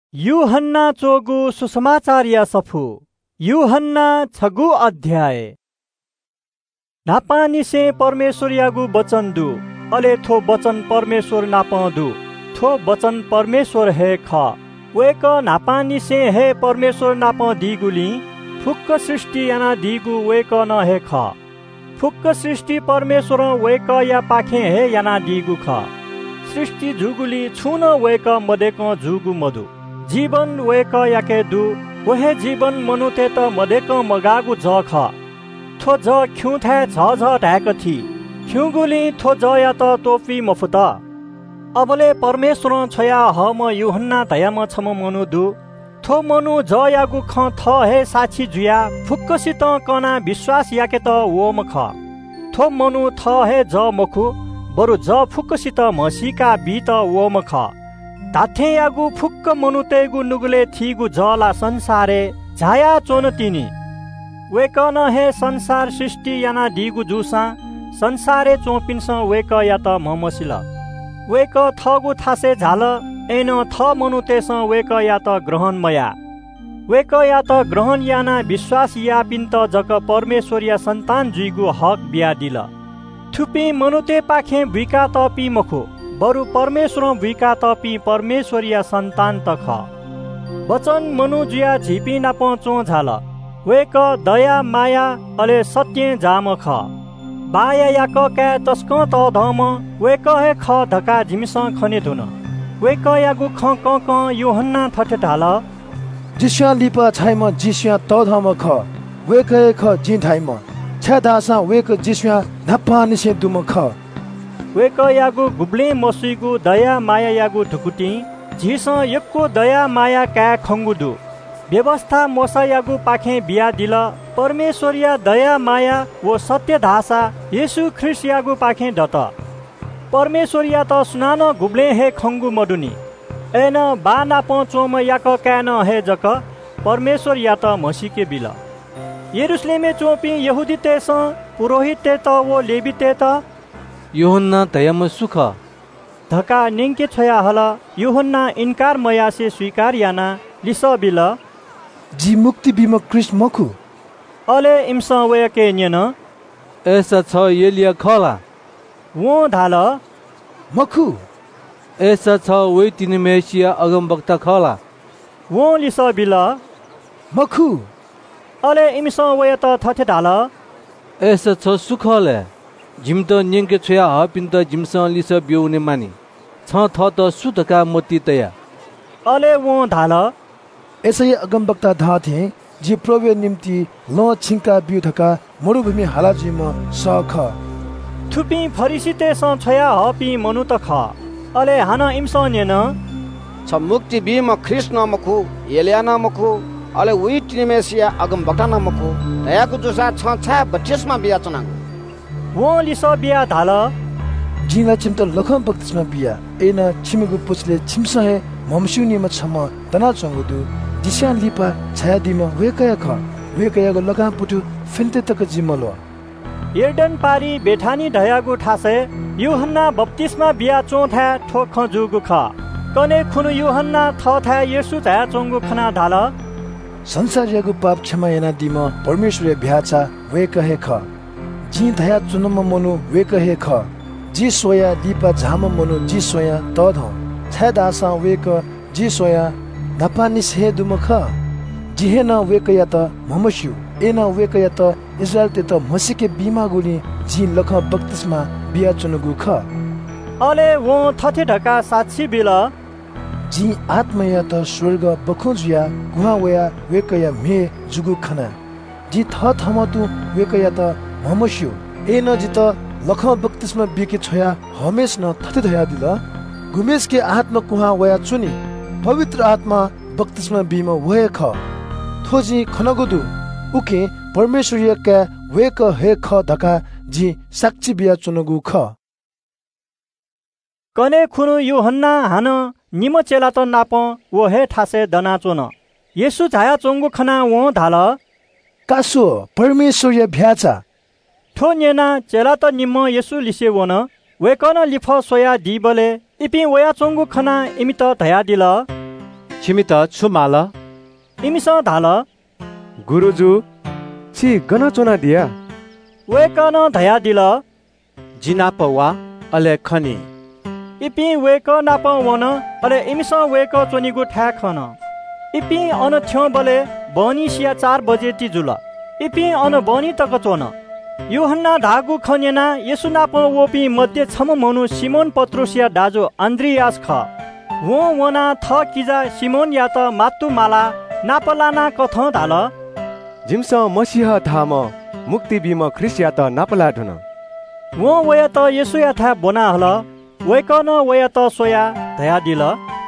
यूहन्ना चोगु सुसमाचार या सफु यूहन्ना 6 अध्याय। नापानिसे परमेश्वर यागु वचन दु अले थो वचन परमेश्वर नापदु थो वचन परमेश्वर हे ख वेक नापानिसे हे परमेश्वर नाप दिगुली फुक्क सृष्टि याना दिगु वेक न हे ख फुक्क सृष्टि परमेश्वर वेक या पाखे हे याना दिगु ख सृष्टि जुगुली छुन वेक मदेक जुगु मधु जीवन वेक याके दु वहे जीवन मनुते त मदेक मगागु ज ख थो ज ख्युथे झ झ ढाक थी ख्युगुली थो ज या त तोफी मफुत अबले परमेश्वर छया हम यूहन्ना दयाम छम मनु दु थो मनु ज यागु ख थ हे साक्षी जुया फुक्कसित कना विश्वास याके त वोम ख थो मनु थ हे ज मखु बरु ज फुक्कसित मसीका बीत वोम ख ताथे यागु फुक्क मनुतेगु नुगुले थीगु जला संसारे झाया चोन तिनी वेकन हे संसार सृष्टि याना दिगु जुसा संसारे चोपिन्स वेक या त ममसिल वेक थगु थासे झाल एन थ मनुतेस वेक या त ग्रहणमया वेक या त ग्रहण याना विश्वास यापिन त जक परमेश्वर या सन्तान जुइगु हक बिया दिल थुपी मनुते पाखे बिका त पि मखु बरु परमेश्वर विका तपी परमेश्वर या सन्तान तख वचन मनु जुया झिपी नाप चो झाल वेक दया माया अले सत्य जाम ख बाया याक का तस्क त धम वेक हे ख धका झिमस खने धुन वेक यागु ख क यूहन्ना थटे ढाल जिस्या लिपा छाइम जिस्या त धम ख वेक हे ख जि धाइम छदासा वेक जिस्या नपा निसे दुम ख वेक यागु गुब्ले मसुइगु दया माया यागु ढुकुटी झिस यक्को दया माया का खंगुदु व्यवस्था मोसा यागु पाखे बिया दिल परमेश्वर या दया माया वो सत्य धासा येशु ख्रिस्ट यागु पाखे दत परमेश्वर या त सुनानो गुब्ले हे खंगु मडुनी एन बाना पचोम याक कान हे जक परमेश्वर या त मसीके बिल यरुशलेमे चोपी यहुदी तेस पुरोहित ते त वो लेवी ते त यूहन्ना दयाम सुख धका निंके छया हल यूहन्ना इनकार मयासे स्वीकार याना लिस बिल जी मुक्ति बिम क्रिस्ट मखु अले इमस वयके न्यन ऐसा छ एलिया खला वो धाल मखु ऐसा छ वे तिनी मेसिया अगमवक्ता खला वो लिस बिल मखु अले इमस वय त थथे धाल ऐसा छ सुखले जिम त निंके छया हपिन त जिमस लिस ब्योने मानी छ थ त सुतका मोती तया अले वो धाल यसै अगमवक्ता धा थे जी प्रभु निम्ति ल छिंका बिउ धका मरुभूमि हालाजिम सख थुपी फरिसीते स छया हपि मनु त ख अले हान इमस नेन छ मुक्ति बिम ख्रिस्ट नमखु एलिया नमखु अले वी टिमेसिया अगमवक्ता नमखु दयाको जुसा छ छा बत्तीसमा बिया चनागु वो लिस बिया धाल जिना चिमत लखम बक्तिसमा बिया एना छिमेगु पुछले छिमस हे ममसुनीमा छम तना चंगुदु दिशा लिपा छाया दिम वेकया ख वेकयागु लगा पुटु फेन्ते तक जिमलो यर्दन पारी बेठानी ढयागु ठासे यूहन्ना बप्तिस्मा बिया चोथा ठोख जुगु ख कने खुनु यूहन्ना थथा येशु छाया चंगु खना धाल संसारको पाप क्षमा याना दिम परमेश्वर भ्याचा वेक हे ख जी धया चुनम मनु वेक हे ख जी सोया लिपा झाम मनु जी सोया त ध छदासा वेक जी सोया नपानिस हे दुम ख जी हे न वेक या त ममस्यु ए न वेक या त इस्राएल ते त मसीके बीमा गुली जी लख बक्तिस्मा बिया चुनगु ख अले वो थथे ढका साक्षी बिल जी आत्मा या त स्वर्ग बखुजुया गुहा वया वेक या मे जुगु खना जी थ थमतु वेक या त ममस्यु ए न जित लख बक्तिस्मा बिके छया हमेश न थथे धया दिल गुमेश के आत्मा कुहा वया चुनी पवित्र आत्मा बक्तिस्मा बिम वय ख थोजी खनगुदु उके परमेश्वर का वेक हे ख धका जी साक्षी बिया चुनगु ख कने खुनु यूहन्ना हान निम चेला त नाप वो हे ठासे दना चोन येशु छाया चोंगु खना वो धाल कासो परमेश्वर भ्याचा ठो नेना चेला त निम येशु लिसे वन वेकन लिफ सोया दिबले इपि वया चोंगु खना इमित धया दिल छिमित छुमाल इमिस धाल गुरुजु छि गना चोना दिया वेकन धया दिल जिनाप वा अले खनी इपि वेक नाप वन अले इमिस वेक चोनिगु ठा खन इपि अन थ्यो बले बनी सिया 4 बजे ति जुल इपि अन बनी तक चोन यूहन्ना धागु खनेना येसु नाप वोपि मध्य छम मनु सिमोन पत्रुसिया दाजु आन्द्रियास ख वो वना थ किजा सिमोन या त मातु माला नापलाना कथ धाल जिमस मसीह धाम मुक्ति बिम ख्रिस्या त नापला ढुन वो वया त येसु या था बोना हल वेकन वया त सोया धया दिल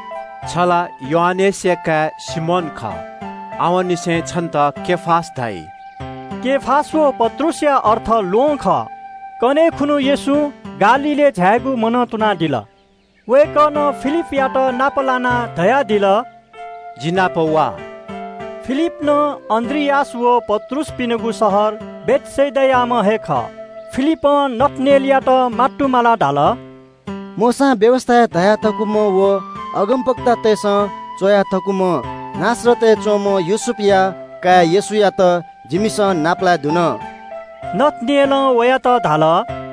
छला योहानेसका सिमोन ख आवनिसे छन्त केफास धाई केफासो पत्रुसिया अर्थ लोङ ख कने खुनु येसु गालीले झ्यागु मन तुना दिल वेकन फिलिप यात नापलाना धया दिल जिनाप वा फिलिप न अन्द्रियास वो पत्रुस पिनगु सहर बेत्सैदायाम हेख फिलिप नतनेलिया त माटुमाला ढाल मोसा व्यवस्था धया थकु म वो अगमपक्ता तेस चोया थकु म नासरते चोम युसुफिया का येसुया त जिमिस नापला दुन नतनेल वया त ढाल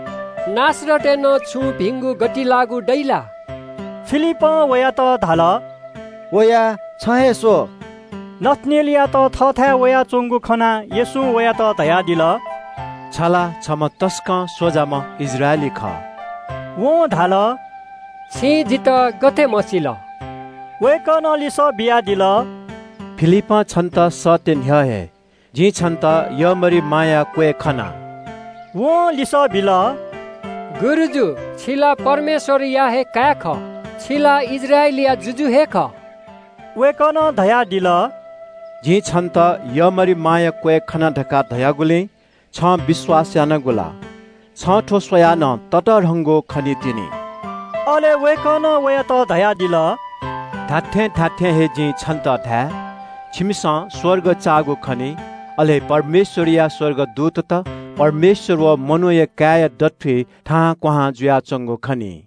नासरते न छु भिंगु गति लागु दैला फिलिप वया त ढाल वया छहे सो नतनेलिया त थथा वया चोंगु खना येसु वया त धया दिल छला छम तस्क सोजाम इजरायली ख वो ढाल छि जित गथे मसिल वेकन लिस बिया दिल फिलिप छन्त सतेन हे जी छन्त यमरी माया क्वे खना वो लिस बिल गुरुजु छिला परमेश्वर या हे का ख छिला इजरायलिया जुजु हे ख वेकन धया दिल जी छन्त यमरी माया क्वे खना ढका धयागुले छ विश्वास यान गुला छ ठो स्वयान तटरंगो खनि तिनी अले वेकन वया त धया दिल ठाठे हे जी छन्त ढा छिमिस स्वर्ग चागो खनि अले परमेश्वरिया स्वर्ग दूत त परमेश्वर व मनोय काय दत्फे ठा क्वहा जुया चंगो खनि